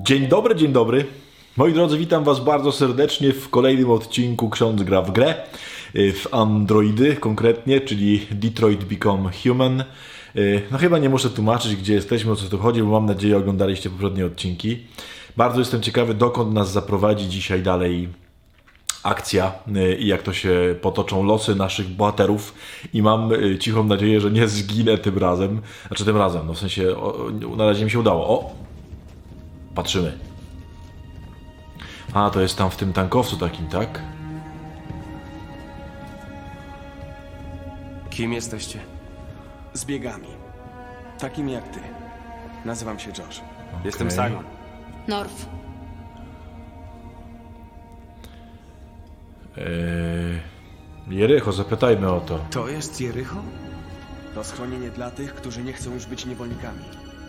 Dzień dobry. Moi drodzy, witam was bardzo serdecznie w kolejnym odcinku Ksiądz gra w grę. W Androidy konkretnie, czyli Detroit Become Human. No chyba nie muszę tłumaczyć, gdzie jesteśmy, o co tu chodzi, bo mam nadzieję oglądaliście poprzednie odcinki. Bardzo jestem ciekawy, dokąd nas zaprowadzi dzisiaj dalej akcja i jak to się potoczą losy naszych bohaterów. I mam cichą nadzieję, że nie zginę tym razem. Znaczy tym razem, no w sensie na razie mi się udało. O! Patrzymy. A, to jest tam w tym tankowcu takim, tak? Kim jesteście? Zbiegami. Takimi jak ty. Nazywam się Josh. Jestem Simon. Norf. Jericho, zapytajmy o to. To jest Jericho? To schronienie dla tych, którzy nie chcą już być niewolnikami.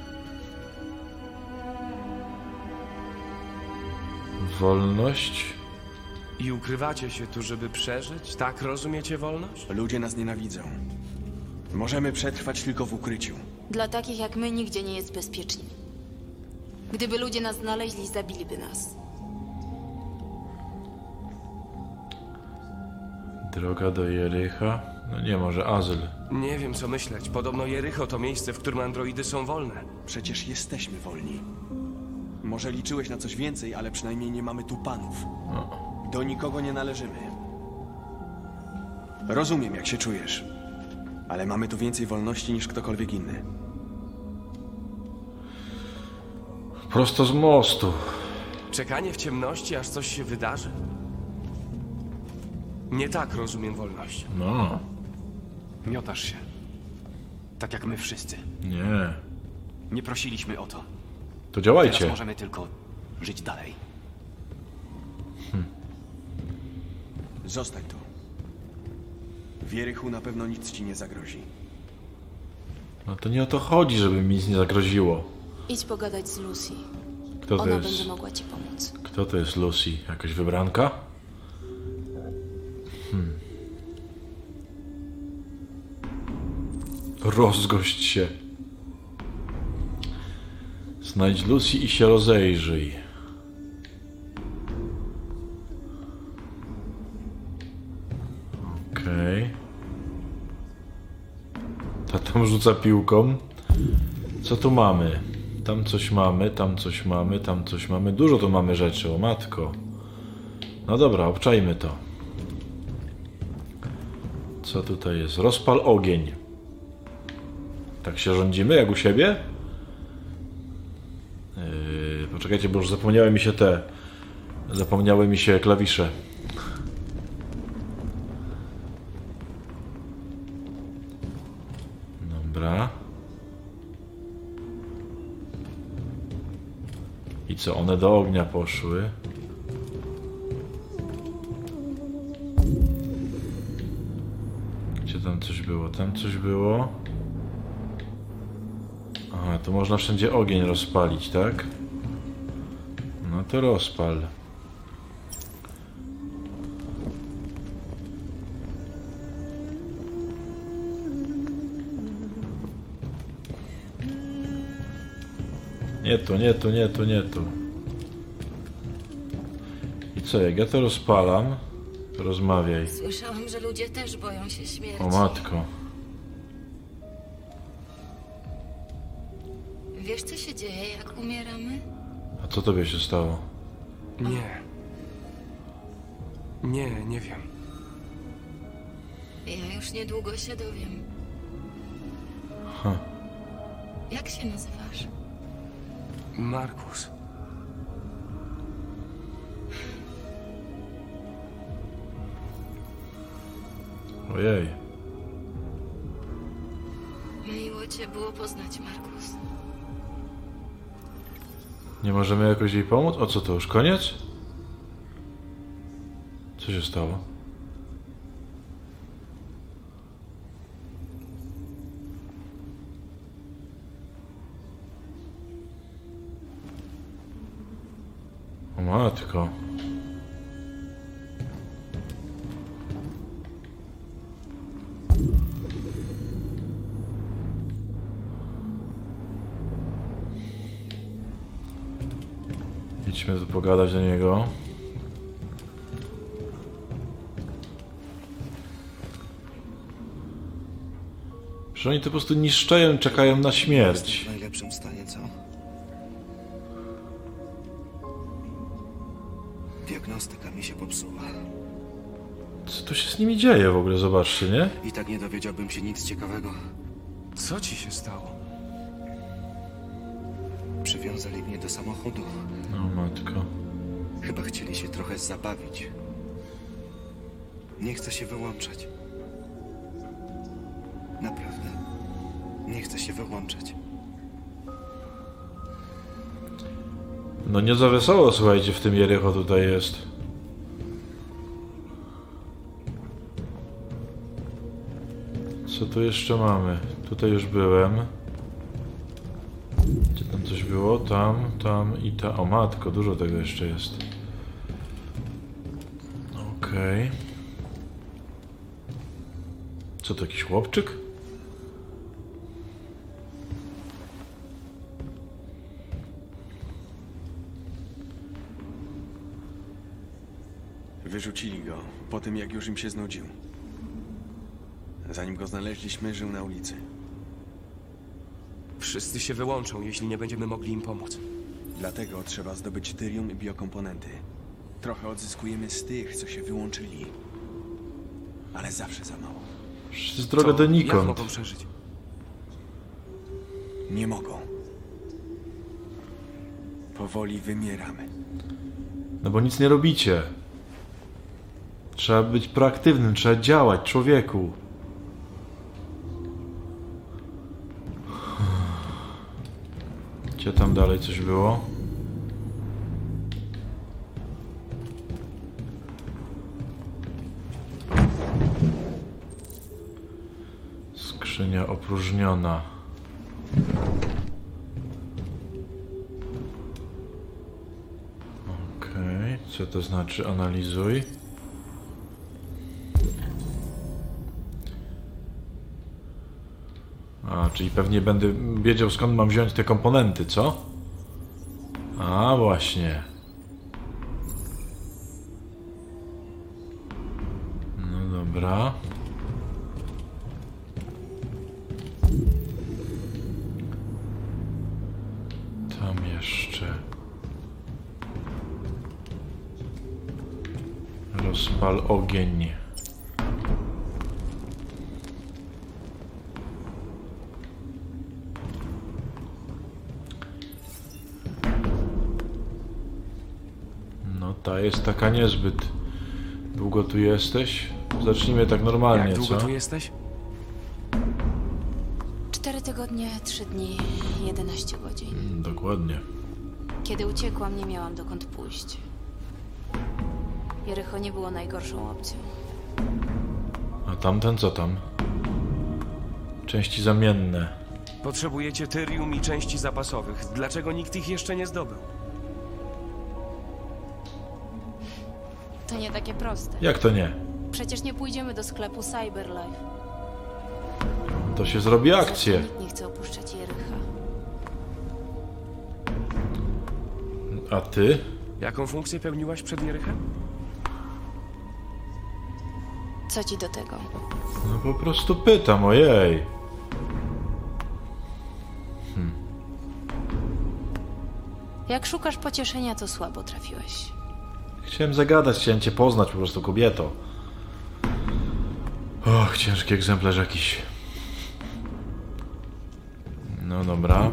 Wolność? I ukrywacie się tu, żeby przeżyć? Tak rozumiecie wolność? Ludzie nas nienawidzą. Możemy przetrwać tylko w ukryciu. Dla takich jak my nigdzie nie jest bezpiecznie. Gdyby ludzie nas znaleźli, zabiliby nas. Droga do Jericha? No nie, może azyl. Nie wiem, co myśleć. Podobno Jericho to miejsce, w którym androidy są wolne. Przecież jesteśmy wolni. Może liczyłeś na coś więcej, ale przynajmniej nie mamy tu panów. Do nikogo nie należymy. Rozumiem, jak się czujesz. Ale mamy tu więcej wolności niż ktokolwiek inny. Prosto z mostu. Czekanie w ciemności, aż coś się wydarzy? Nie tak rozumiem wolność. No, Miotasz się. Tak jak my wszyscy. nie. Nie prosiliśmy o to. To działajcie. Teraz możemy tylko żyć dalej. Zostań tu. W Jerichu na pewno nic ci nie zagrozi. No to nie o to chodzi, żeby mi nic nie zagroziło. Idź pogadać z Lucy. Kto to Ona jest? będzie mogła ci pomóc. Kto to jest Lucy? Jakaś wybranka? Rozgość się. Znajdź Lucy i się rozejrzyj. Okej. Ta tam rzuca piłką. Co tu mamy? Tam coś mamy, tam coś mamy, tam coś mamy. Dużo tu mamy rzeczy, o matko. No dobra, obczajmy to. Co tutaj jest? Rozpal ogień. Tak się rządzimy, jak u siebie? Poczekajcie, bo już zapomniały mi się klawisze. Dobra. I co, one do ognia poszły? Gdzie tam coś było? Tam coś było. Aha, tu można wszędzie ogień rozpalić, tak? No to rozpal. Nie tu. I co, jak ja to rozpalam, to rozmawiaj. Słyszałam, że ludzie też boją się śmierci. O matko. Wiesz, co się dzieje, jak umieramy? A co tobie się stało? Nie. Nie wiem. Ja już niedługo się dowiem. Jak się nazywasz? Markus. Ojej. Miło cię było poznać, Markus. Nie możemy jakoś jej pomóc? O co to, już koniec? Co się stało? O matko. Chodźmy tu pogadać do niego. Że oni to po prostu niszczeją i czekają na śmierć. Jestem w najlepszym stanie, co? Diagnostyka mi się popsuła. Co tu się z nimi dzieje w ogóle? Zobaczcie, nie? I tak nie dowiedziałbym się nic ciekawego. Co ci się stało? Przywiązali mnie do samochodu. No matko. Chyba chcieli się trochę zabawić. Nie chcę się wyłączać. Naprawdę. Nie chcę się wyłączać. No nie za wesoło, słuchajcie, w tym Jericho tutaj jest. Co tu jeszcze mamy? Tutaj już byłem. Gdzie tam coś było? Tam i tam. O matko, dużo tego jeszcze jest. Okej. Co to, jakiś chłopczyk? Wyrzucili go po tym, jak już im się znudził. Zanim go znaleźliśmy, żył na ulicy. Wszyscy się wyłączą, jeśli nie będziemy mogli im pomóc. Dlatego trzeba zdobyć tyrium i biokomponenty. Trochę odzyskujemy z tych, co się wyłączyli. Ale zawsze za mało. To jest droga Co? Jak donikąd. mogą przeżyć? Nie mogą. Powoli wymieramy. No bo nic nie robicie. Trzeba być proaktywnym, trzeba działać, człowieku. Gdzie tam dalej coś było? Skrzynia opróżniona. Okej, co to znaczy? Analizuj. A, czyli pewnie będę wiedział, skąd mam wziąć te komponenty, co? A, właśnie. No dobra. Tam jeszcze. Rozpal ogień. No ta jest taka niezbyt. Długo tu jesteś? Zacznijmy tak normalnie, Jak długo co? tu jesteś? 4 tygodnie, 3 dni, 11 godzin. Dokładnie. Kiedy uciekłam, nie miałam dokąd pójść. Jericho nie było najgorszą opcją. A tamten co tam? Części zamienne. Potrzebujecie tyrium i części zapasowych. Dlaczego nikt ich jeszcze nie zdobył? To nie takie proste. Jak to nie? Przecież nie pójdziemy do sklepu Cyberlife. To się zrobi Zresztą akcję. nikt nie chce opuszczać Jericha. A ty? Jaką funkcję pełniłaś przed Jerychem? Co ci do tego? No po prostu pytam, ojej. Jak szukasz pocieszenia, to słabo trafiłeś. Chciałem zagadać, chciałem cię poznać po prostu, kobieto. Och, ciężki egzemplarz jakiś. No dobra.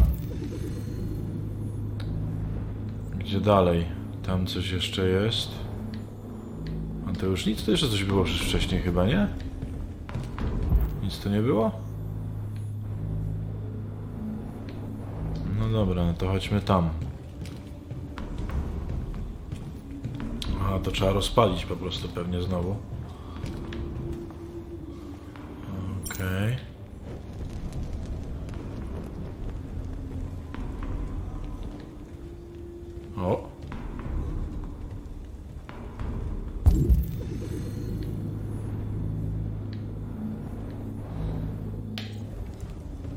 Gdzie dalej? Tam coś jeszcze jest. A to już nic? To jeszcze coś było wcześniej chyba, nie? Nic to nie było? No dobra, no to chodźmy tam. A to trzeba rozpalić po prostu pewnie znowu. Okej. O.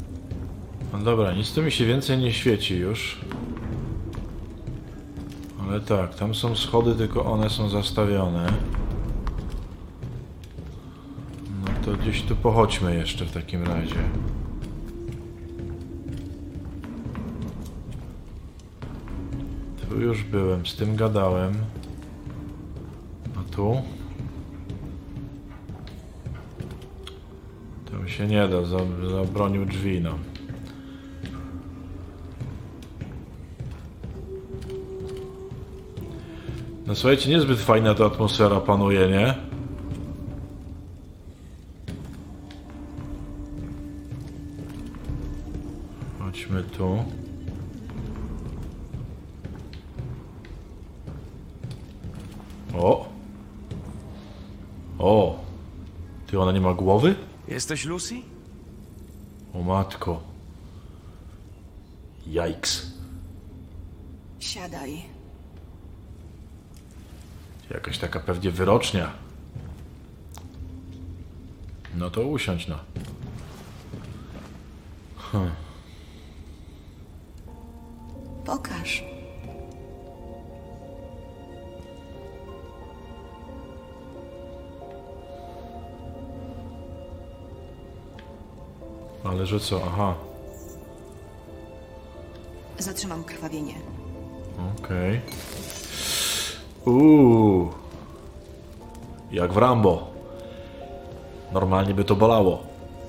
No dobra, nic tu mi się więcej nie świeci już. Ale Ale tak, tam są schody, tylko one są zastawione. No to gdzieś tu pochodźmy jeszcze w takim razie. Tu już byłem, z tym gadałem. A tu? To się nie da, zabronił drzwi, no. No słuchajcie, niezbyt fajna ta atmosfera panuje, nie? Chodźmy tu. O! O! Ty, ona nie ma głowy? Jesteś Lucy? O matko. Jajks. Siadaj. Jakaś taka pewnie wyrocznia. No to usiądź, no. Pokaż. Ale że co? Aha. Zatrzymam krwawienie. Okej. Jak w Rambo. Normalnie by to bolało.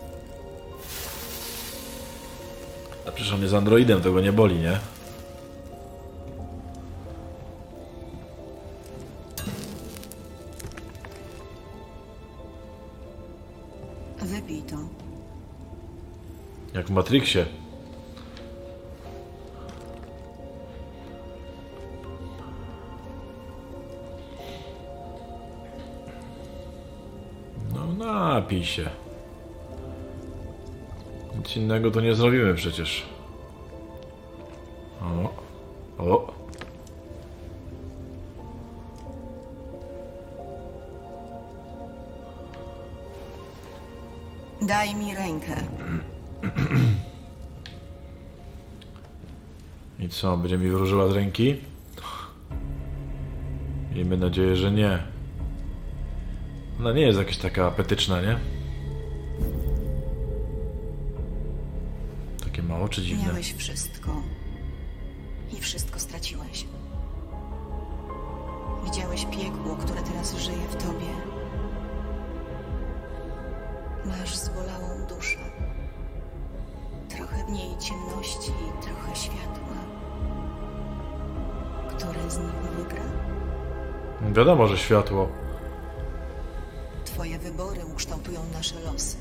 A przecież on jest androidem, tego nie boli, nie? Wypij to. Jak w Matrixie. No napij się. Nic innego to nie zrobimy przecież. O. O. Daj mi rękę. I co, będzie mi wróżyła z ręki? Miejmy nadzieję, że nie. Ona nie jest jakaś taka apetyczna, nie? Takie ma oczy dziwne. Miałeś wszystko. I wszystko straciłeś. Widziałeś piekło, które teraz żyje w tobie. Masz zbolałą duszę. Trochę w niej ciemności i trochę światła. Który z nich wygra? Wiadomo, że światło. Twoje wybory ukształtują nasze losy.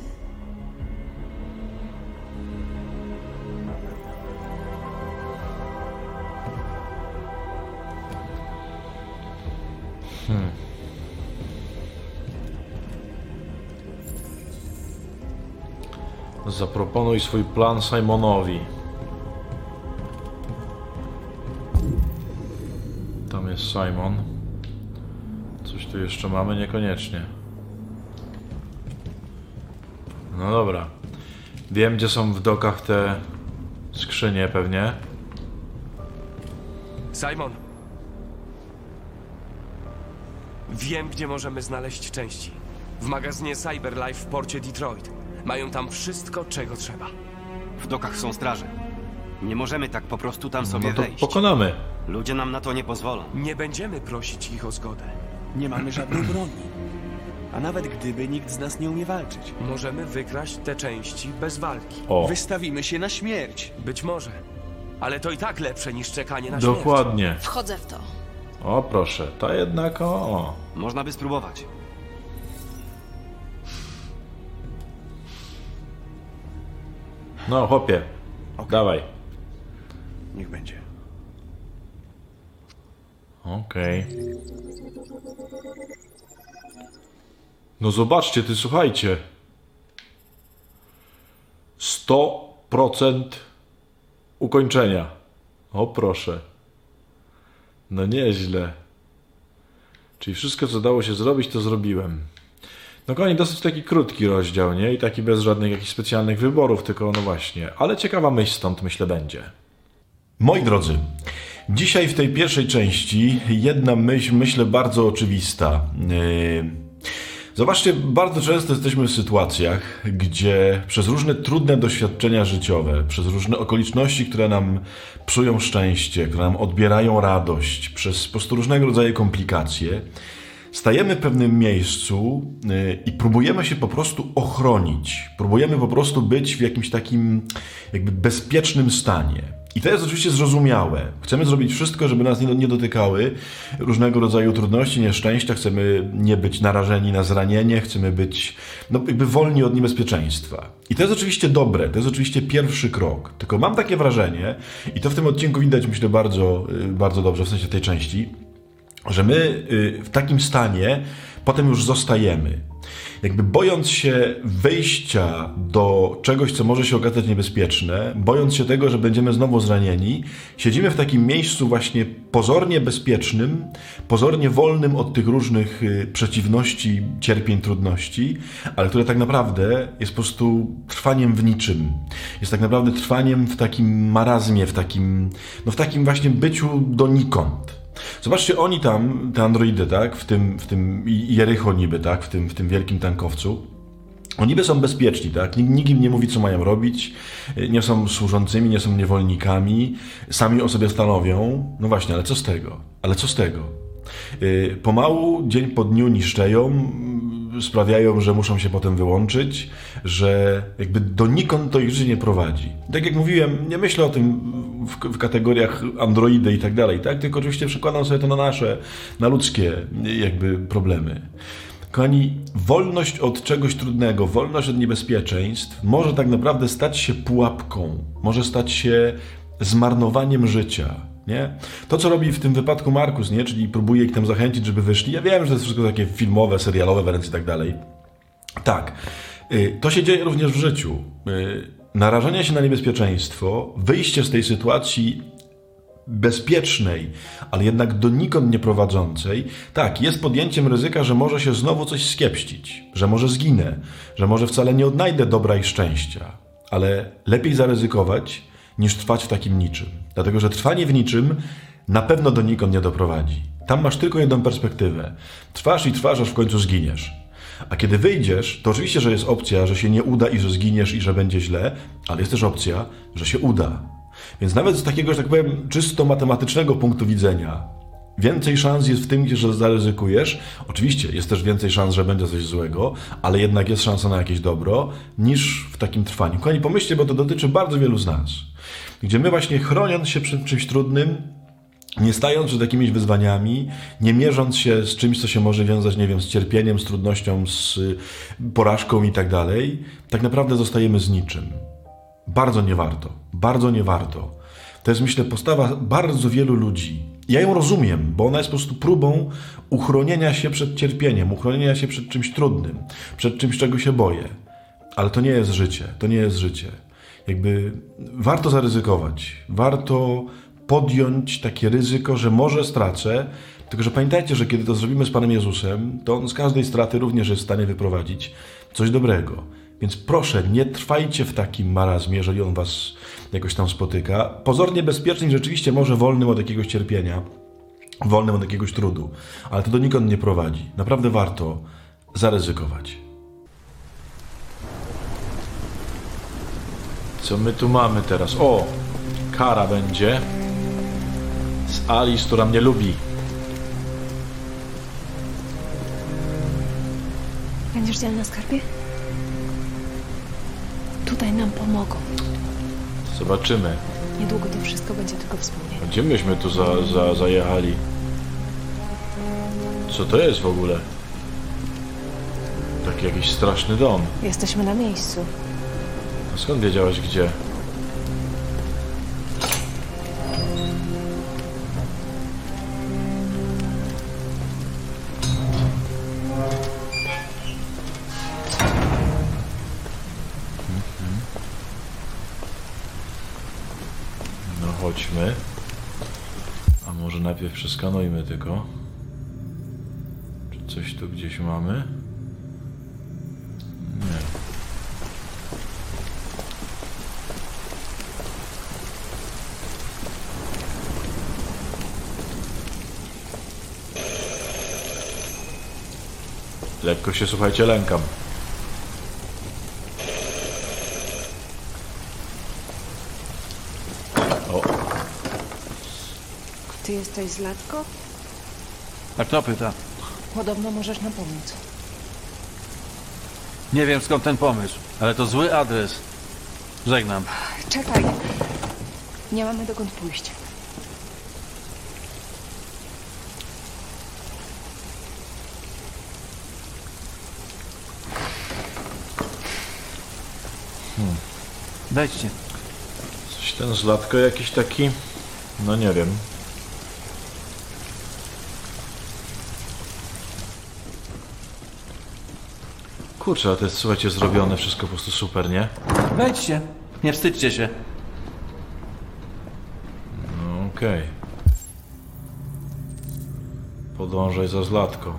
Zaproponuj swój plan Simonowi. Tam jest Simon. Coś tu jeszcze mamy? Niekoniecznie. No dobra. Wiem, gdzie są w dokach te skrzynie pewnie. Simon. Wiem, gdzie możemy znaleźć części. W magazynie Cyberlife w porcie Detroit. Mają tam wszystko, czego trzeba. W dokach są straże. Nie możemy tak po prostu tam sobie No to wejść. pokonamy. Ludzie nam na to nie pozwolą. Nie będziemy prosić ich o zgodę. Nie mamy żadnej broni. A nawet gdyby, nikt z nas nie umie walczyć. Możemy wykraść te części bez walki. O, Wystawimy się na śmierć. Być może. Ale to i tak lepsze niż czekanie na śmierć. dokładnie. Wchodzę w to. O, proszę. Ta jednak, o. Można by spróbować. No, chłopie. Dawaj. Niech będzie. Okej. No zobaczcie, ty słuchajcie. 100% ukończenia. O proszę. No nieźle. Czyli wszystko, co dało się zrobić, to zrobiłem. No koniec, dosyć taki krótki rozdział, nie? I taki bez żadnych jakichś specjalnych wyborów, tylko no właśnie. Ale ciekawa myśl stąd, myślę, będzie. Moi drodzy, Dzisiaj w tej pierwszej części jedna myśl, myślę, bardzo oczywista. Zobaczcie, bardzo często jesteśmy w sytuacjach, gdzie przez różne trudne doświadczenia życiowe, przez różne okoliczności, które nam psują szczęście, które nam odbierają radość, przez po prostu różnego rodzaju komplikacje, stajemy w pewnym miejscu i próbujemy się po prostu ochronić. Próbujemy po prostu być w jakimś takim jakby bezpiecznym stanie. I to jest oczywiście zrozumiałe. Chcemy zrobić wszystko, żeby nas nie dotykały różnego rodzaju trudności, nieszczęścia. Chcemy nie być narażeni na zranienie, chcemy być jakby wolni od niebezpieczeństwa. I to jest oczywiście dobre, to jest oczywiście pierwszy krok. Tylko mam takie wrażenie, i to w tym odcinku widać, myślę, bardzo, bardzo dobrze, w sensie tej części, że my w takim stanie potem już zostajemy. Jakby bojąc się wyjścia do czegoś, co może się okazać niebezpieczne, bojąc się tego, że będziemy znowu zranieni, siedzimy w takim miejscu właśnie pozornie bezpiecznym, pozornie wolnym od tych różnych przeciwności, cierpień, trudności, ale które tak naprawdę jest po prostu trwaniem w niczym. Jest tak naprawdę trwaniem w takim marazmie, w takim właśnie byciu donikąd. Zobaczcie, oni tam, te androidy, tak, w tym Jericho niby, tak, w tym wielkim tankowcu, oni niby są bezpieczni, tak, nikt im nie mówi, co mają robić, nie są służącymi, nie są niewolnikami, sami o sobie stanowią. No właśnie, ale co z tego? Ale co z tego? Pomału, dzień po dniu niszczeją, sprawiają, że muszą się potem wyłączyć, że jakby donikąd to ich życie nie prowadzi. Tak jak mówiłem, nie myślę o tym w kategoriach androidy i tak dalej, tak? Tylko oczywiście przekładam sobie to na nasze, na ludzkie jakby problemy. Kochani, wolność od czegoś trudnego, wolność od niebezpieczeństw może tak naprawdę stać się pułapką, może stać się zmarnowaniem życia. Nie? To, co robi w tym wypadku Markus, nie? Czyli próbuje ich tam zachęcić, żeby wyszli. Ja wiem, że to jest wszystko takie filmowe, serialowe wręcz i tak dalej. Tak, to się dzieje również w życiu. Narażanie się na niebezpieczeństwo, wyjście z tej sytuacji bezpiecznej, ale jednak donikąd nie prowadzącej, tak, jest podjęciem ryzyka, że może się znowu coś skiepścić, że może zginę, że może wcale nie odnajdę dobra i szczęścia. Ale lepiej zaryzykować, niż trwać w takim niczym. Dlatego, że trwanie w niczym na pewno donikąd nie doprowadzi. Tam masz tylko jedną perspektywę. Trwasz i trwasz, aż w końcu zginiesz. A kiedy wyjdziesz, to oczywiście, że jest opcja, że się nie uda i że zginiesz i że będzie źle, ale jest też opcja, że się uda. Więc nawet z takiego, że tak powiem, czysto matematycznego punktu widzenia, więcej szans jest w tym, że zaryzykujesz. Oczywiście jest też więcej szans, że będzie coś złego, ale jednak jest szansa na jakieś dobro, niż w takim trwaniu. Kochani, pomyślcie, bo to dotyczy bardzo wielu z nas. Gdzie my właśnie chroniąc się przed czymś trudnym, nie stając przed jakimiś wyzwaniami, nie mierząc się z czymś, co się może wiązać, nie wiem, z cierpieniem, z trudnością, z porażką i tak dalej, tak naprawdę zostajemy z niczym. Bardzo nie warto. Bardzo nie warto. To jest, myślę, postawa bardzo wielu ludzi. Ja ją rozumiem, bo ona jest po prostu próbą uchronienia się przed cierpieniem, uchronienia się przed czymś trudnym, przed czymś, czego się boję. Ale to nie jest życie. To nie jest życie. Jakby warto zaryzykować. Warto podjąć takie ryzyko, że może stracę, tylko że pamiętajcie, że kiedy to zrobimy z Panem Jezusem, to On z każdej straty również jest w stanie wyprowadzić coś dobrego. Więc proszę, nie trwajcie w takim marazmie, jeżeli on was jakoś tam spotyka. Pozornie bezpieczny, rzeczywiście może wolnym od jakiegoś cierpienia, wolnym od jakiegoś trudu, ale to donikąd nie prowadzi. Naprawdę warto zaryzykować. Co my tu mamy teraz? O! Kara będzie z Alice, która mnie lubi. Będziesz dzielna, skarbie? Tutaj nam pomogą. Zobaczymy. Niedługo to wszystko będzie tylko wspomnienie. Gdzie myśmy tu zajechali? Co to jest w ogóle? Taki jakiś straszny dom. Jesteśmy na miejscu. A skąd wiedziałaś gdzie? No chodźmy. A może najpierw przeskanujmy tylko. Czy coś tu gdzieś mamy? Nie. Lekko się, słuchajcie, lękam. O, Ty jesteś Zlatko? A kto pyta? Podobno możesz nam pomóc. Nie wiem skąd ten pomysł, ale to zły adres. Żegnam. Czekaj. Nie mamy dokąd pójść. Wejdźcie. coś ten Zlatko jakiś taki... No nie wiem. Kurczę, ale to jest, słuchajcie, zrobione wszystko po prostu super, nie? Wejdźcie. Nie wstydźcie się. No okej. Podążaj za Zlatko.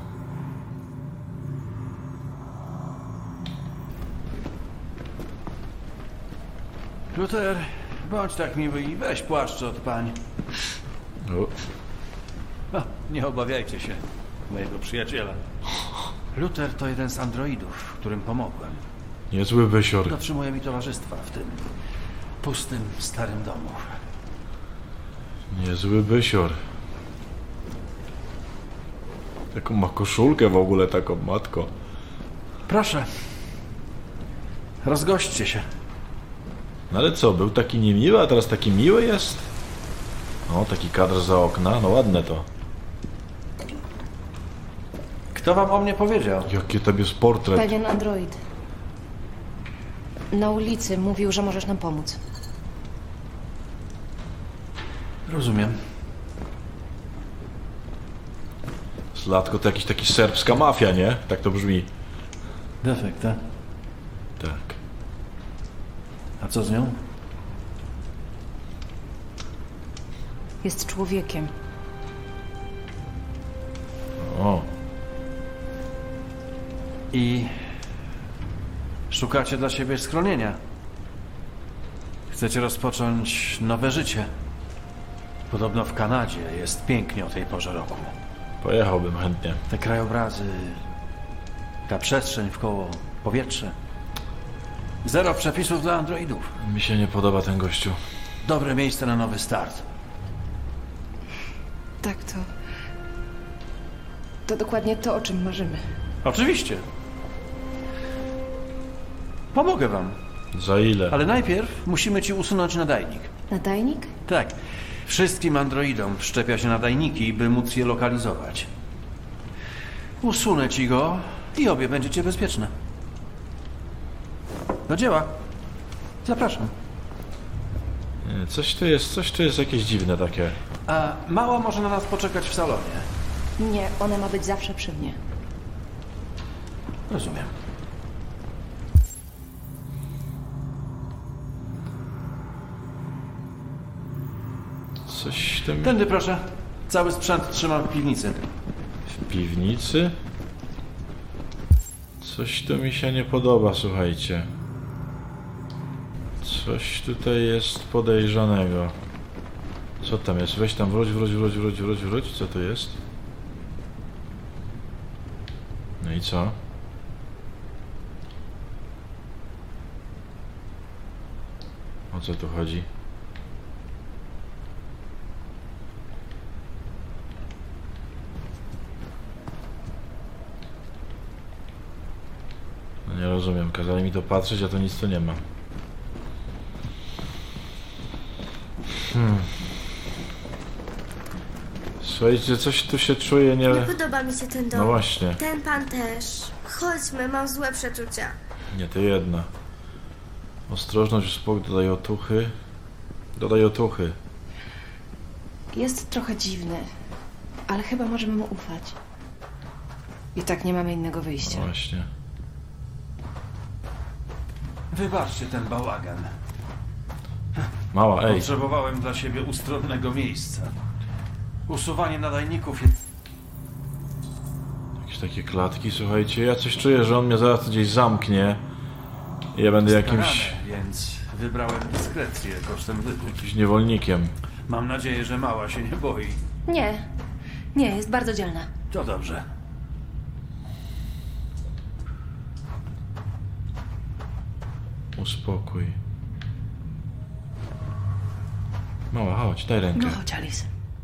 Luther, bądź tak miły i weź płaszcz od pań. O, Nie obawiajcie się mojego przyjaciela. Luther to jeden z androidów, którym pomogłem. niezły wysior. Dotrzymuje mi towarzystwa w tym pustym, starym domu. Niezły wysior. Taką ma koszulkę w ogóle, taką matko. Proszę. Rozgośćcie się. No ale co, był taki niemiły, a teraz taki miły jest? O, taki kadr za okna, no ładne to. Kto wam o mnie powiedział? Jaki tobie jest portret. Pewien android. Na ulicy mówił, że możesz nam pomóc. Rozumiem. Zlatko to jakiś taki serbska mafia, nie? Tak to brzmi. Defekt, tak? Tak. A co z nią? Jest człowiekiem. O, I szukacie dla siebie schronienia. Chcecie rozpocząć nowe życie. Podobno w Kanadzie jest pięknie o tej porze roku. pojechałbym chętnie. Te krajobrazy, ta przestrzeń wkoło, powietrze. Zero przepisów dla androidów. Mi się nie podoba ten gościu. Dobre miejsce na nowy start. Tak, to dokładnie to, o czym marzymy. Oczywiście. Pomogę wam, Za ile? ale najpierw musimy ci usunąć nadajnik. Nadajnik? Tak. Wszystkim androidom wszczepia się nadajniki, by móc je lokalizować. Usunę ci go i obie będziecie bezpieczne. Do dzieła. Zapraszam. Nie, coś tu jest jakieś dziwne takie. A mała może na nas poczekać w salonie. Nie, ona ma być zawsze przy mnie. Rozumiem. Coś tam... Tędy proszę. Cały sprzęt trzymam w piwnicy. W piwnicy? Coś tu mi się nie podoba, słuchajcie. Coś tutaj jest podejrzanego. Co tam jest? Weź tam, wróć. Co to jest? No i co? O co tu chodzi? No nie rozumiem, kazali mi to patrzeć, a to nic tu nie ma. Słuchajcie, coś tu się czuje nie... Nie podoba mi się ten dom. No właśnie, Ten pan też. Chodźmy, mam złe przeczucia. nie to jedna. Ostrożność, spokój, dodaj otuchy. Dodaj otuchy. Jest trochę dziwny, ale chyba możemy mu ufać. I tak nie mamy innego wyjścia. No właśnie. Wybaczcie ten bałagan. Mała, ej. Potrzebowałem dla siebie ustronnego miejsca. Usuwanie nadajników jest... Jakieś takie klatki, słuchajcie. Ja coś czuję, że on mnie zaraz gdzieś zamknie. I ja będę jakimś... Karane, więc wybrałem dyskrecję kosztem wypłat. jakimś niewolnikiem. Mam nadzieję, że mała się nie boi. Nie, jest bardzo dzielna. To dobrze. Uspokój. Mała, chodź, daj rękę. No chodź, Alice.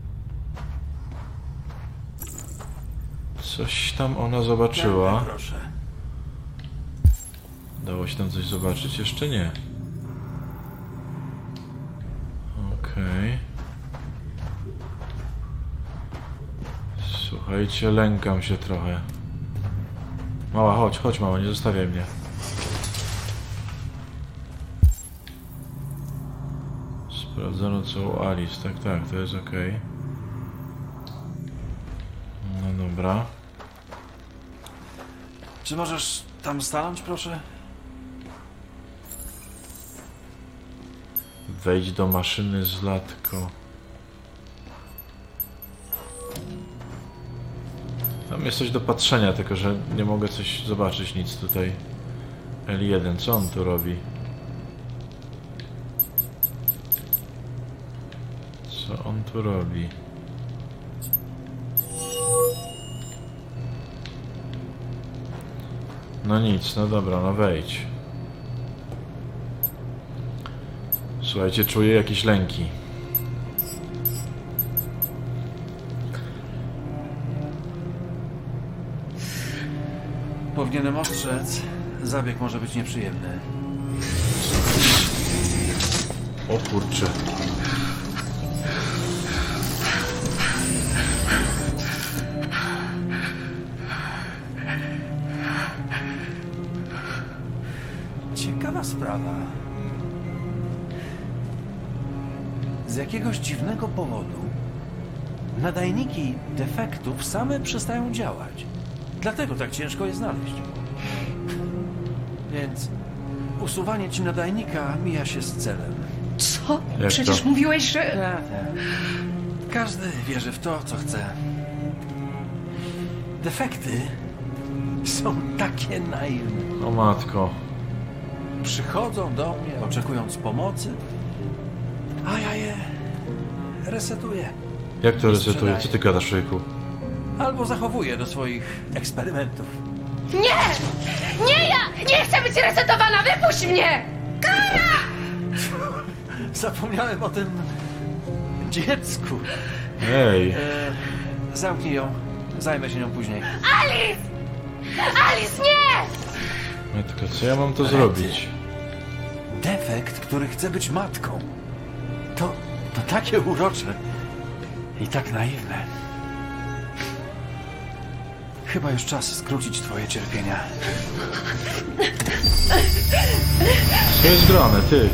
Coś tam ona zobaczyła. Proszę. Dało się tam coś zobaczyć? Jeszcze nie. Okej. Słuchajcie, lękam się trochę. Mała, chodź, chodź mała, nie zostawiaj mnie. Sprawdzono co u Alice, tak, tak, to jest okej. No dobra. Czy możesz tam stanąć, proszę? Wejdź do maszyny z latko. Tam jest coś do patrzenia, tylko że nie mogę coś zobaczyć nic tutaj. L1, co on tu robi? Co on tu robi? No nic, no dobra, no wejdź. Słuchajcie, czuję jakieś lęki. Powinienem ostrzec. Zabieg może być nieprzyjemny. O kurczę. Ciekawa sprawa. Z jakiegoś dziwnego powodu nadajniki defektów same przestają działać. Dlatego tak ciężko je znaleźć. Więc usuwanie ci nadajnika mija się z celem. Co? Jak Przecież to? mówiłeś, że... Każdy wierzy w to, co chce. Defekty są takie naiwne. O matko. Przychodzą do mnie, oczekując pomocy, a ja je resetuję. Jak to resetuje? Co ty gadasz, człowieku? Albo zachowuję do swoich eksperymentów. Nie! Nie ja! Nie chcę być resetowana! Wypuść mnie! Zapomniałem o tym dziecku. Ej. Zamknij ją. Zajmę się nią później. Alice! Alice, nie! Matko, co ja mam to zrobić? Defekt, który chce być matką. To takie urocze i tak naiwne. Chyba już czas skrócić twoje cierpienia. Co jest grane, ty?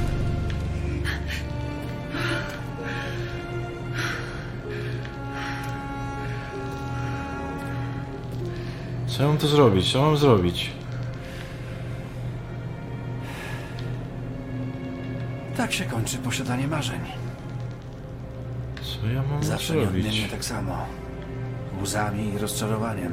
Co ja mam to zrobić? Co mam zrobić? Tak się kończy posiadanie marzeń. Co ja mam Zawsze zrobić? nieodmiennie tak samo. Łzami i rozczarowaniem.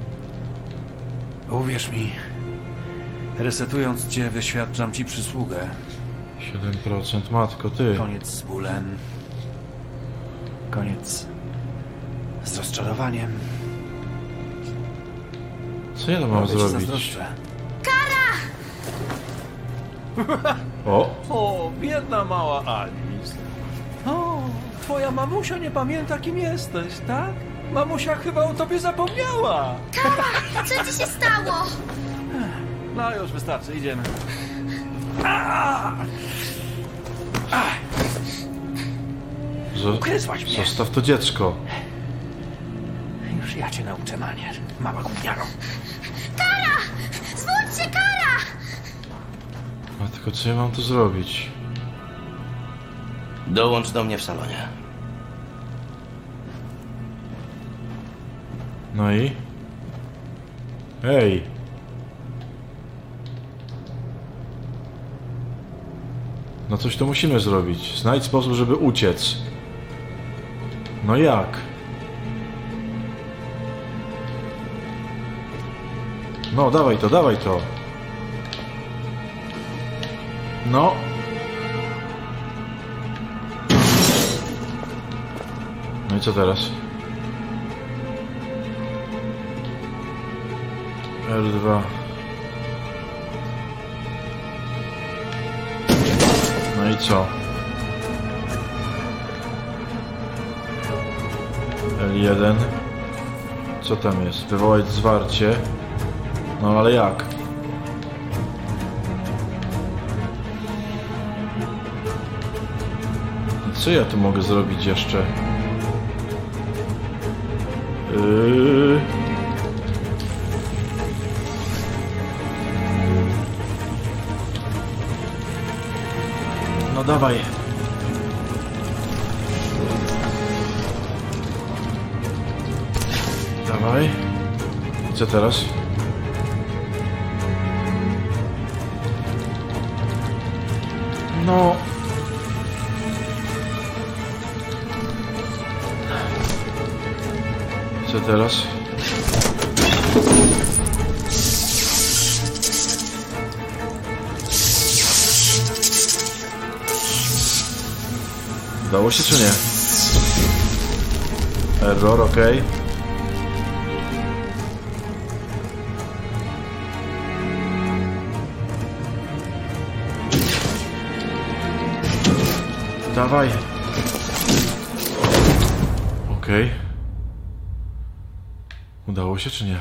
Uwierz mi, resetując cię, wyświadczam ci przysługę. 7% matko, ty. Koniec z bólem. Koniec z rozczarowaniem. Co ja to mam Nawet ci zrobić? zazdroszczę. O! O, biedna mała Alice. O, twoja mamusia nie pamięta, kim jesteś, tak? Mamusia chyba o tobie zapomniała. Co ci się stało? No już wystarczy, idziemy. Ugryzłaś mnie. Zostaw to dziecko. Już ja cię nauczę manier, mała gówniaro. Kara! Zwódź się, Kara! Matko, co ja mam tu zrobić? Dołącz do mnie w salonie. No i? Ej! No coś tu musimy zrobić. Znajdź sposób, żeby uciec. No jak? No, dawaj to, dawaj to. No. No i co teraz? L2. No i co? L1. Co tam jest? Wywołać zwarcie. No ale jak? Co ja tu mogę zrobić jeszcze? No dawaj. Dawaj. I co teraz? No. Co teraz? Udało się czy nie? Error, ok. Dawaj. Ok. Udało się czy nie?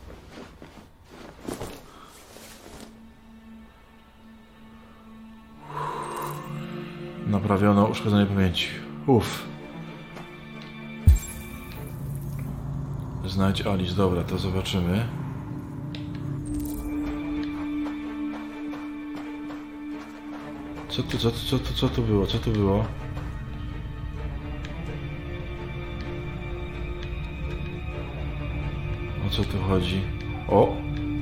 Naprawiono uszkodzenie pamięci. Uff. Znajdź Alice. Dobra, to zobaczymy. Co tu było? Co tu było? O co tu chodzi? O!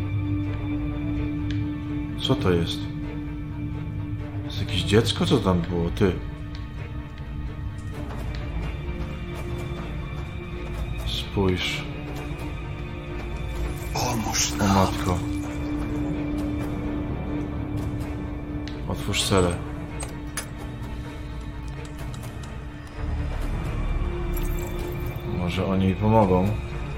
Co to jest? Jest jakieś dziecko? Co tam było? Ty. Spójrz. O matko. Otwórz celę. Może oni mi pomogą.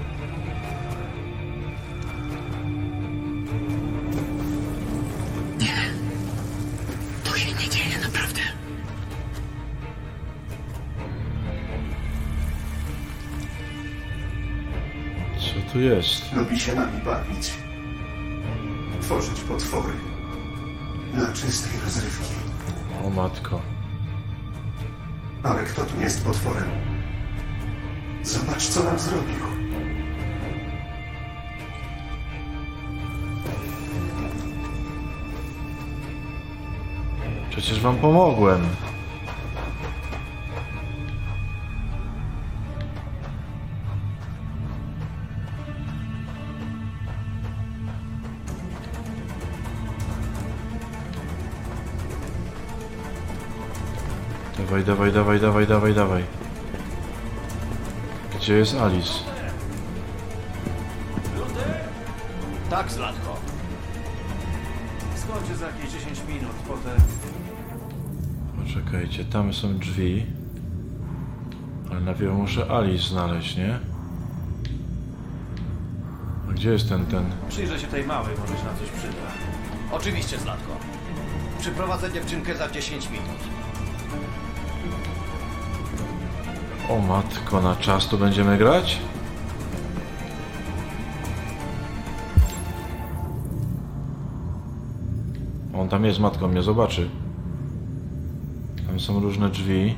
To się nie dzieje naprawdę. Co tu jest? Lubi się nami bawić. Tworzyć potwory. Dla czystej rozrywki. O matko. Ale kto tu jest potworem? Zobacz, co nam zrobił. Przecież wam pomogłem. Dawaj. Gdzie jest Alice? Tak, Zlatko. Skończę za jakieś 10 minut, potem... Poczekajcie, tam są drzwi. Ale najpierw muszę Alice znaleźć, nie? A gdzie jest ten? Przyjrzę się tej małej, może się na coś przyda. Oczywiście, Zlatko. Przyprowadzę dziewczynkę za 10 minut. O matko, na czas tu będziemy grać? On tam jest, matką mnie zobaczy. Tam są różne drzwi.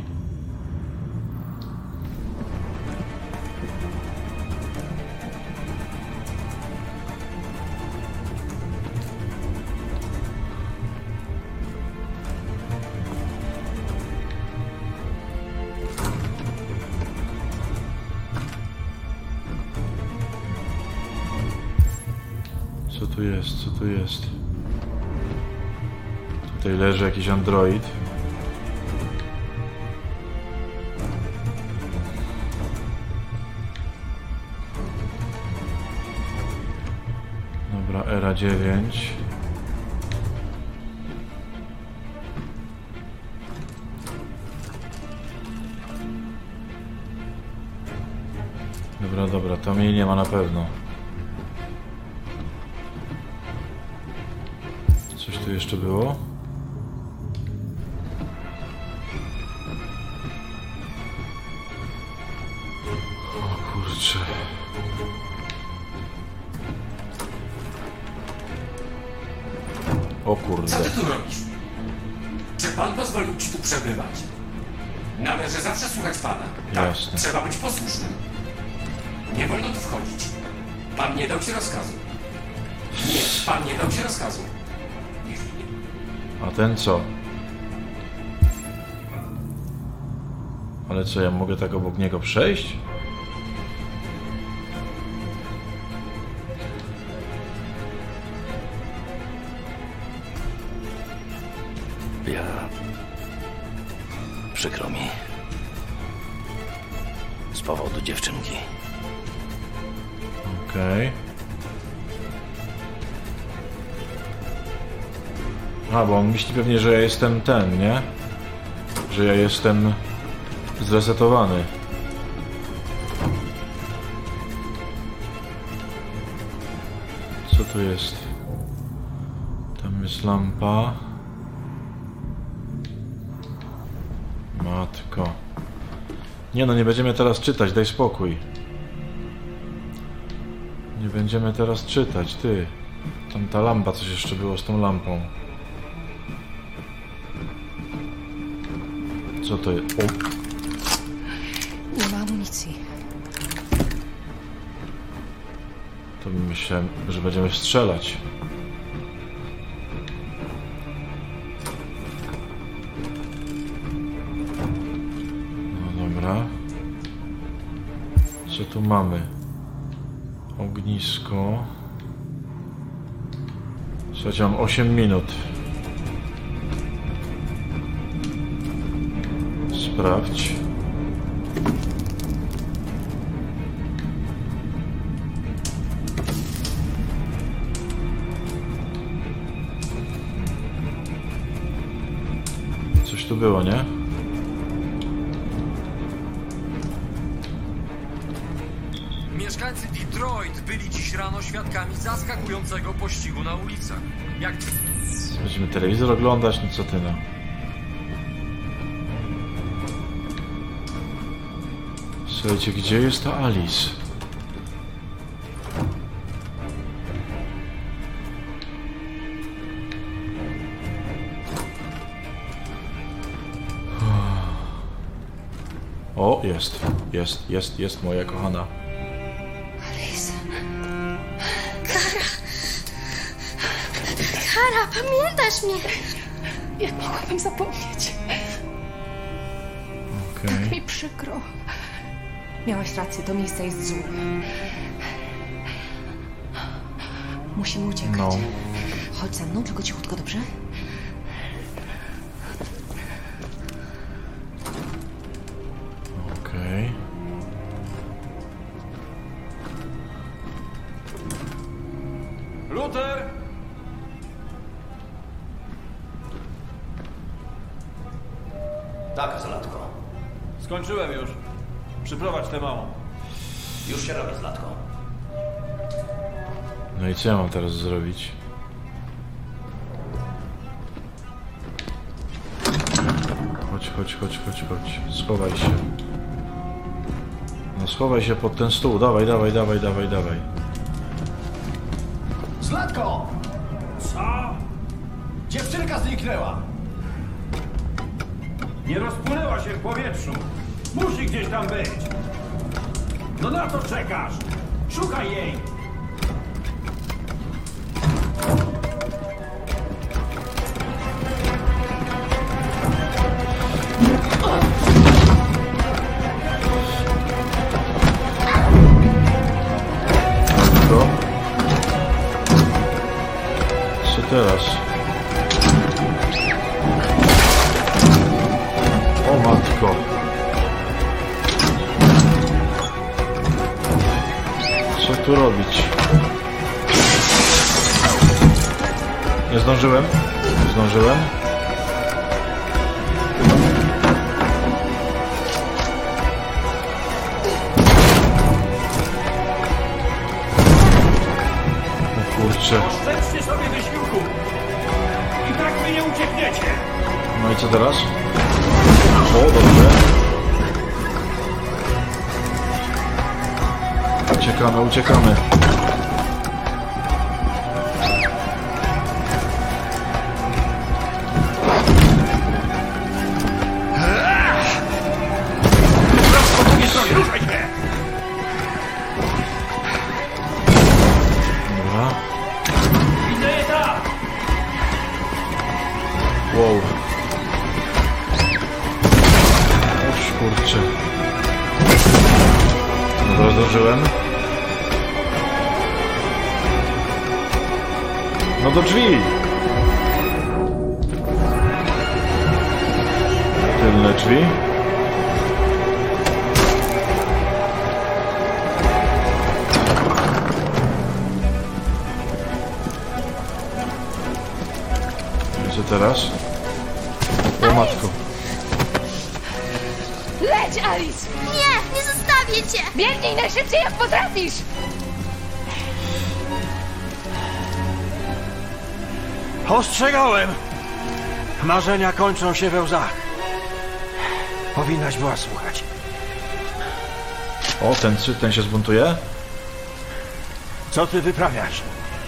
Co tu jest? Tutaj leży jakiś android. Dobra, Era 9. Dobra, tam jej nie ma na pewno. Coś tu jeszcze było? O kurde. Co ty tu robisz? Czy pan pozwolił ci tu przebywać? Należy zawsze słuchać pana. Tak, jasne. Trzeba być posłusznym. Nie wolno tu wchodzić. Pan nie dał ci rozkazu. Nie, pan nie dał ci rozkazu. A ten co? Ale co, ja mogę tak obok niego przejść? Przykro mi. Z powodu dziewczynki. Okej. A, bo on myśli pewnie, że ja jestem ten, nie? Że ja jestem zresetowany. Co tu jest? Tam jest lampa. Matko. Nie no, nie będziemy teraz czytać, daj spokój. Nie będziemy teraz czytać, ty. Tam ta lampa, coś jeszcze było z tą lampą. Co to jest? O! Nie ma amunicji. To myślałem, że będziemy strzelać. No dobra. Co tu mamy? Ognisko. Słuchajcie, mam 8 minut. Sprawdź. Coś tu było, nie? Mieszkańcy Detroit byli dziś rano świadkami zaskakującego pościgu na ulicach. Jak... Będziemy telewizor oglądać, no co ty no. Słuchajcie, gdzie jest ta Alice? O, jest moja kochana. Alice. Kara, pamiętasz mnie? Jak mogłabym zapomnieć? Okay. Tak mi przykro. Miałaś rację, to miejsce jest złe. Musimy uciekać. No. Chodź za mną, tylko cichutko, dobrze? Okej. Luther! Tak, Zlatko. Skończyłem już. Przyprowadź tę małą. Już się robi, Zlatko. No i co ja mam teraz zrobić? Chodź. Schowaj się. No schowaj się pod ten stół. Dawaj. Zlatko! Co? Dziewczynka zniknęła. Nie rozpłynęła się w powietrzu. Musi gdzieś tam być. No na co czekasz? Szukaj jej. Co teraz? O matko. Co tu robić? Nie zdążyłem. O kurczę. Oszczędźcie sobie wysiłku. I tak wy nie uciekniecie. No i co teraz? O, dobrze. Uciekamy. No do drzwi! Tylne drzwi. Co teraz? O matko. Leć, Alice! Nie, nie zostawię cię! Biegnij najszybciej, jak potrafisz! Ostrzegałem! Marzenia kończą się we łzach. Powinnaś była słuchać. O, ten się zbuntuje? Co ty wyprawiasz?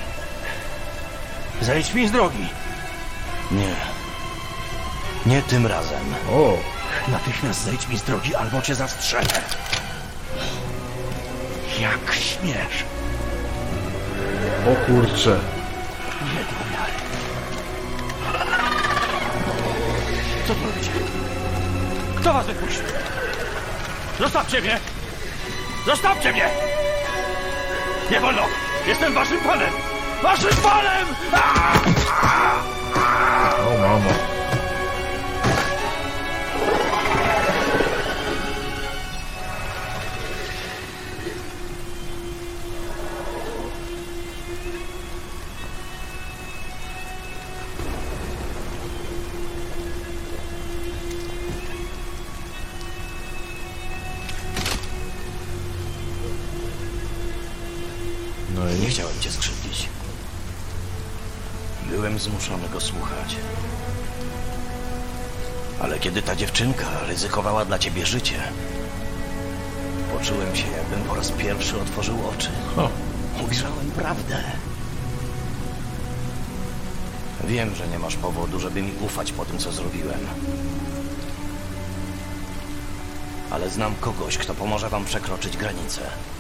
Zejdź mi z drogi. Nie. Nie tym razem. O! Natychmiast zejdź mi z drogi, albo cię zastrzelę. Jak śmiesz? O kurcze. Nie do wiary. Co tu robicie? Kto was wypuścił? Zostawcie mnie! Zostawcie mnie! Nie wolno! Jestem waszym panem! Waszym panem! O mamo. No i nie chciałem cię skrzywdzić. Byłem zmuszony go słuchać. Ale kiedy ta dziewczynka ryzykowała dla ciebie życie, poczułem się, jakbym po raz pierwszy otworzył oczy. Ujrzałem prawdę. Wiem, że nie masz powodu, żeby mi ufać po tym, co zrobiłem. Ale znam kogoś, kto pomoże wam przekroczyć granicę.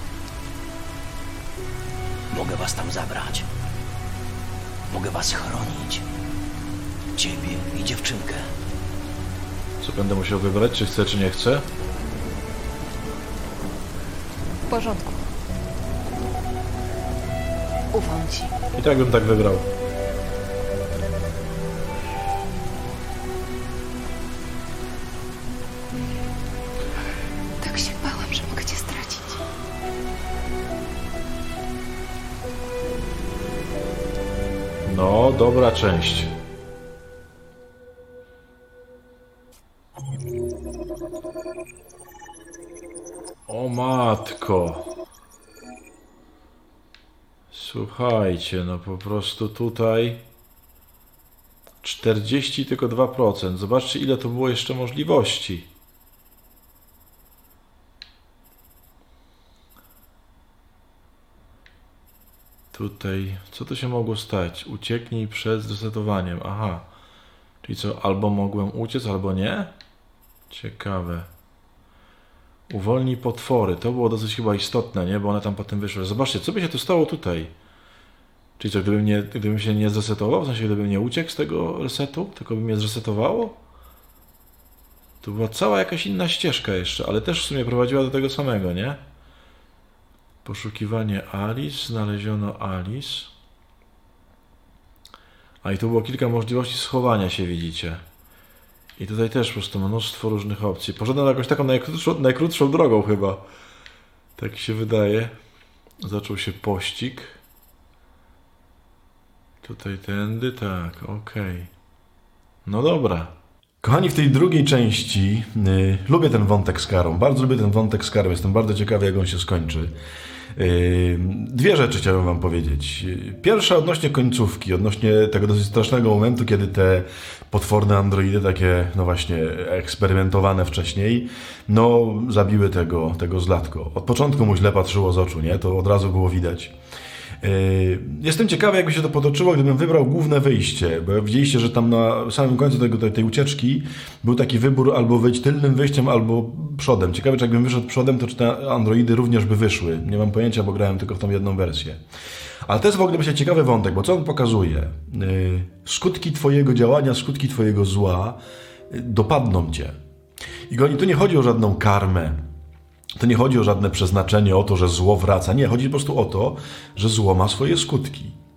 Mogę was tam zabrać. Mogę was chronić. Ciebie i dziewczynkę. Co będę musiał wybrać, czy chcę, czy nie chcę? W porządku. Ufam ci. I tak bym tak wybrał. Tak się bałam, że mogę cię stracić. No, dobra część. O matko. Słuchajcie, no po prostu tutaj 40 tylko 2%. Zobaczcie, ile to było jeszcze możliwości. Tutaj, co to się mogło stać? Ucieknij przed zresetowaniem. Aha. Czyli co, albo mogłem uciec, albo nie? Ciekawe. Uwolnij potwory. To było dosyć chyba istotne, nie? Bo one tam potem wyszły. Zobaczcie, co by się tu stało tutaj? Czyli co, gdybym się nie zresetował? W sensie, gdybym nie uciekł z tego resetu? Tylko by mnie zresetowało? Tu była cała jakaś inna ścieżka jeszcze, ale też w sumie prowadziła do tego samego, nie? Poszukiwanie Alice. Znaleziono Alice. A i tu było kilka możliwości schowania się, widzicie. I tutaj też po prostu mnóstwo różnych opcji. Poszedłem jakąś taką najkrótszą drogą chyba. Tak się wydaje. Zaczął się pościg. Tutaj tędy, tak, okej. No dobra. Kochani, w tej drugiej części lubię ten wątek z Karą. Bardzo lubię ten wątek z Karą. Jestem bardzo ciekawy, jak on się skończy. Dwie rzeczy chciałbym wam powiedzieć. Pierwsza odnośnie końcówki, odnośnie tego dosyć strasznego momentu, kiedy te potworne androidy, takie no właśnie eksperymentowane wcześniej, no zabiły tego Zlatko. Od początku mu źle patrzyło z oczu, nie? To od razu było widać. Jestem ciekawy, jakby się to potoczyło, gdybym wybrał główne wyjście, bo widzieliście, że tam na samym końcu tej ucieczki był taki wybór albo wyjść tylnym wyjściem, albo przodem. Ciekawe, czy jakbym wyszedł przodem, to czy te androidy również by wyszły. Nie mam pojęcia, bo grałem tylko w tą jedną wersję. Ale to jest w ogóle myślę ciekawy wątek, bo co on pokazuje? Skutki twojego działania, skutki twojego zła dopadną cię. I tu nie chodzi o żadną karmę. To nie chodzi o żadne przeznaczenie, o to, że zło wraca. Nie, chodzi po prostu o to, że zło ma swoje skutki.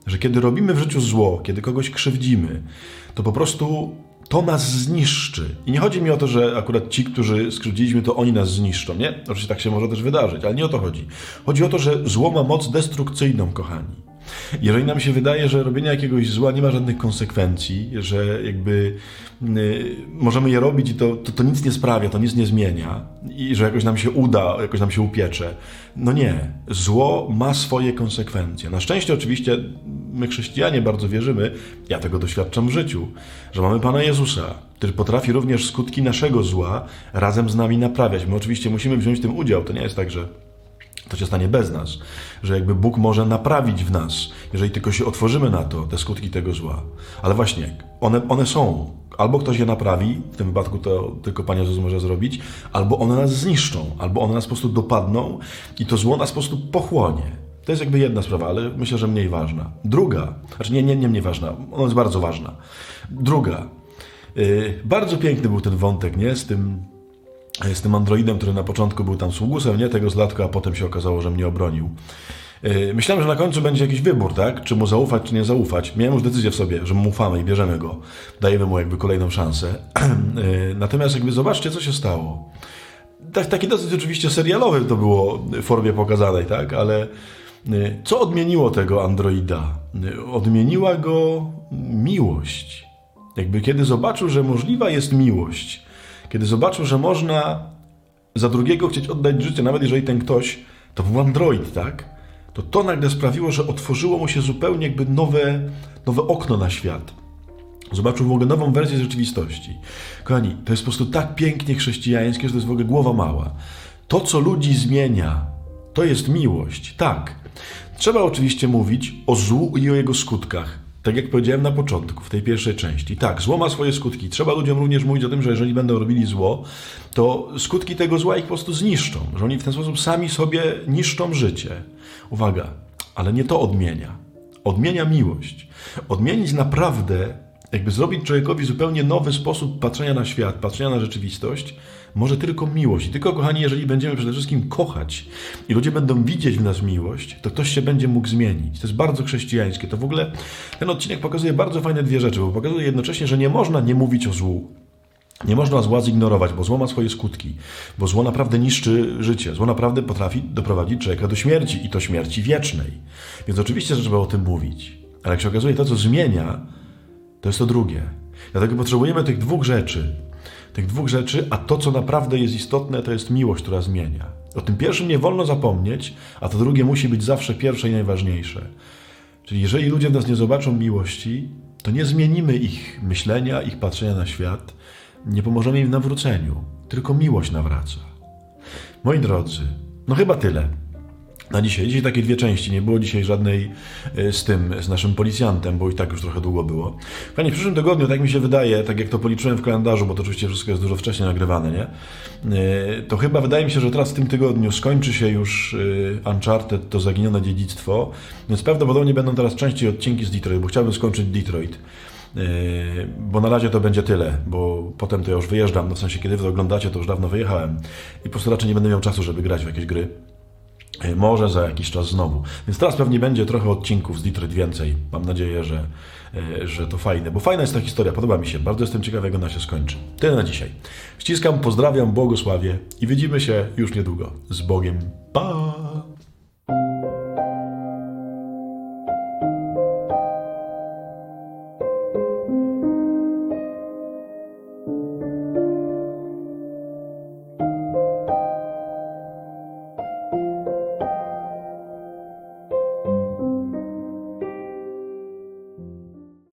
że kiedy robimy w życiu zło, kiedy kogoś krzywdzimy, to po prostu to nas zniszczy. I nie chodzi mi o to, że akurat ci, którzy skrzywdziliśmy, to oni nas zniszczą, nie? Oczywiście tak się może też wydarzyć, ale nie o to chodzi. Chodzi o to, że zło ma moc destrukcyjną, kochani. Jeżeli nam się wydaje, że robienie jakiegoś zła nie ma żadnych konsekwencji, że jakby możemy je robić i to nic nie sprawia, to nic nie zmienia i że jakoś nam się uda, jakoś nam się upiecze. No nie. Zło ma swoje konsekwencje. Na szczęście oczywiście my chrześcijanie bardzo wierzymy, ja tego doświadczam w życiu, że mamy Pana Jezusa, który potrafi również skutki naszego zła razem z nami naprawiać. My oczywiście musimy wziąć w tym udział. To nie jest tak, że to się stanie bez nas, że jakby Bóg może naprawić w nas, jeżeli tylko się otworzymy na to, te skutki tego zła. Ale właśnie, one są. Albo ktoś je naprawi, w tym wypadku to tylko Pan Jezus może zrobić, albo one nas zniszczą, albo one nas po prostu dopadną i to zło nas po prostu pochłonie. To jest jakby jedna sprawa, ale myślę, że mniej ważna. Druga, znaczy nie mniej ważna, ona jest bardzo ważna. Druga, bardzo piękny był ten wątek, nie? Z tym androidem, który na początku był tam sługusem, nie? Tego z latko, a potem się okazało, że mnie obronił. Myślałem, że na końcu będzie jakiś wybór, tak? Czy mu zaufać, czy nie zaufać. Miałem już decyzję w sobie, że mu ufamy i bierzemy go. Dajemy mu jakby kolejną szansę. Natomiast jakby zobaczcie, co się stało. Taki dosyć oczywiście serialowy to było w formie pokazanej, tak? Ale co odmieniło tego androida? Odmieniła go miłość. Jakby kiedy zobaczył, że możliwa jest miłość, kiedy zobaczył, że można za drugiego chcieć oddać życie, nawet jeżeli ten ktoś to był android, tak? To nagle sprawiło, że otworzyło mu się zupełnie jakby nowe okno na świat. Zobaczył w ogóle nową wersję rzeczywistości. Kochani, to jest po prostu tak pięknie chrześcijańskie, że to jest w ogóle głowa mała. To, co ludzi zmienia, to jest miłość. Tak. Trzeba oczywiście mówić o złu i o jego skutkach. Tak jak powiedziałem na początku, w tej pierwszej części. Tak, zło ma swoje skutki. Trzeba ludziom również mówić o tym, że jeżeli będą robili zło, to skutki tego zła ich po prostu zniszczą. Że oni w ten sposób sami sobie niszczą życie. Uwaga, ale nie to odmienia. Odmienia miłość. Odmienić naprawdę, jakby zrobić człowiekowi zupełnie nowy sposób patrzenia na świat, patrzenia na rzeczywistość, może tylko miłość. I tylko, kochani, jeżeli będziemy przede wszystkim kochać i ludzie będą widzieć w nas miłość, to ktoś się będzie mógł zmienić. To jest bardzo chrześcijańskie. To w ogóle ten odcinek pokazuje bardzo fajne dwie rzeczy, bo pokazuje jednocześnie, że nie można nie mówić o złu. Nie można zła zignorować, bo zło ma swoje skutki. Bo zło naprawdę niszczy życie. Zło naprawdę potrafi doprowadzić człowieka do śmierci i to śmierci wiecznej. Więc oczywiście, że trzeba o tym mówić. Ale jak się okazuje, to, co zmienia, to jest to drugie. Dlatego potrzebujemy tych dwóch rzeczy, a to, co naprawdę jest istotne, to jest miłość, która zmienia. O tym pierwszym nie wolno zapomnieć, a to drugie musi być zawsze pierwsze i najważniejsze. Czyli jeżeli ludzie w nas nie zobaczą miłości, to nie zmienimy ich myślenia, ich patrzenia na świat, nie pomożemy im w nawróceniu. Tylko miłość nawraca. Moi drodzy, no chyba tyle na dzisiaj. Dzisiaj takie dwie części. Nie było dzisiaj żadnej z naszym policjantem, bo i tak już trochę długo było. Panie, w przyszłym tygodniu, tak mi się wydaje, tak jak to policzyłem w kalendarzu, bo to oczywiście wszystko jest dużo wcześniej nagrywane, nie? To chyba wydaje mi się, że teraz w tym tygodniu skończy się już Uncharted, to zaginione dziedzictwo, więc prawdopodobnie będą teraz częściej odcinki z Detroit, bo chciałbym skończyć Detroit. Bo na razie to będzie tyle, bo potem to ja już wyjeżdżam, no w sensie kiedy wy to oglądacie, to już dawno wyjechałem i po prostu raczej nie będę miał czasu, żeby grać w jakieś gry. Może za jakiś czas znowu. Więc teraz pewnie będzie trochę odcinków z Detroit więcej. Mam nadzieję, że to fajne, bo fajna jest ta historia, podoba mi się. Bardzo jestem ciekawy, jak ona się skończy. Tyle na dzisiaj. Ściskam, pozdrawiam, błogosławię i widzimy się już niedługo. Z Bogiem. Pa!